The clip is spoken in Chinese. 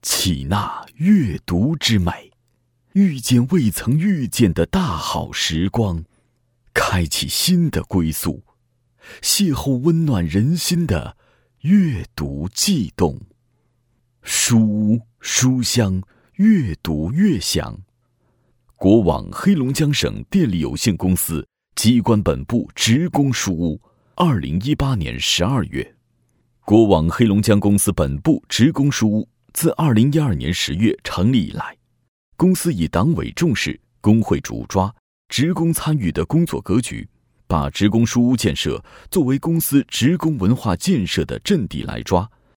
启纳阅读之美，遇见未曾遇见的大好时光，开启新的归宿，邂逅温暖人心的阅读悸动。书屋书香，越读越香。国网黑龙江省电力有限公司机关本部职工书屋，2018年12月。国网黑龙江公司本部职工书屋自2012年10月成立以来，公司以党委重视、工会主抓、职工参与的工作格局，把职工书屋建设作为公司职工文化建设的阵地来抓，